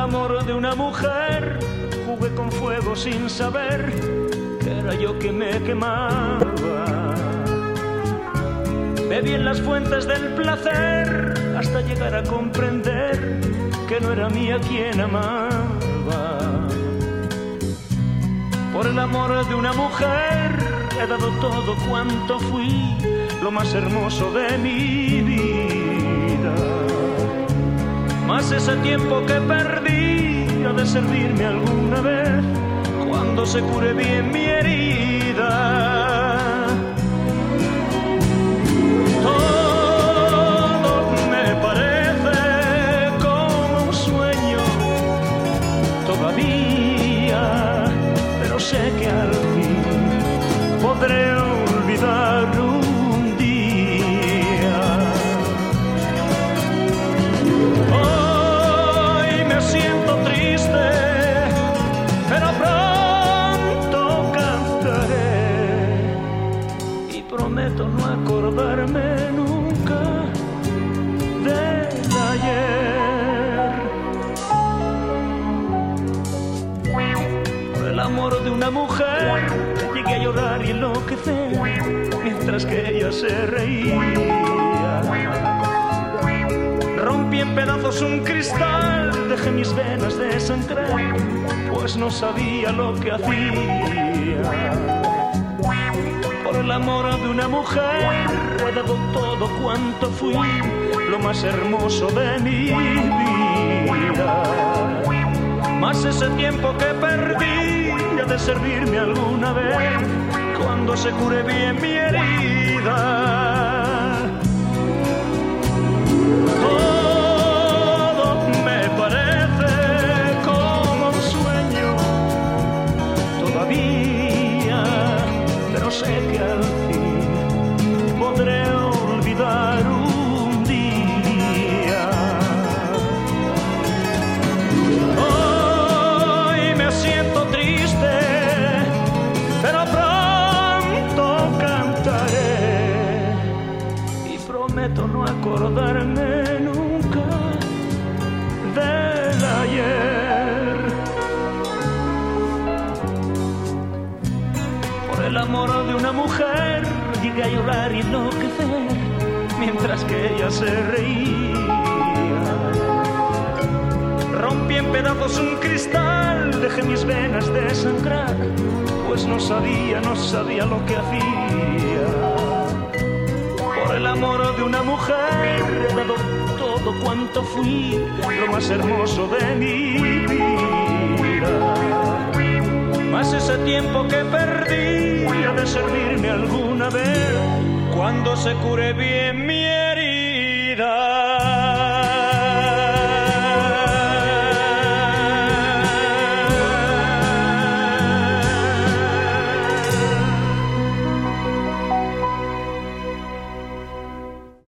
amor de una mujer jugué con fuego sin saber que era yo quien me quemaba. Bebí en las fuentes del placer hasta llegar a comprender que no era mía quien amaba. Por el amor de una mujer he dado todo cuanto fui, lo más hermoso de mi vida. Mas ese tiempo que perdí ha de servirme alguna vez cuando se cure bien mi herida. Todo me parece como un sueño todavía, pero sé que al fin podré olvidar un día. Hoy me siento triste, pero pronto cantaré y prometo no acordarme nunca del ayer. Por el amor de una mujer llegué a llorar y enloquecer mientras que ella se reía. Rompí en pedazos un cristal, dejé mis venas desangrar, pues no sabía lo que hacía. Por el amor de una mujer he dado todo cuanto fui, lo más hermoso de mi vida. Mas ese tiempo que perdí ha de servirme alguna vez cuando se cure bien mi herida. Todo me parece como un sueño todavía, pero sé que al fin podré olvidar un día. Hoy me siento triste, pero pronto cantaré y prometo no acordarme nunca del ayer. Por el amor de una mujer llegué a llorar y enloquecer mientras que ella se reía. Rompí en pedazos un cristal, dejé mis venas desangrar, pues no sabía lo que hacía. Por el amor de una mujer he dado todo cuanto fui, lo más hermoso de mi vida. Mas ese tiempo que perdí ha de servirme alguna vez cuando se cure bien mi herida.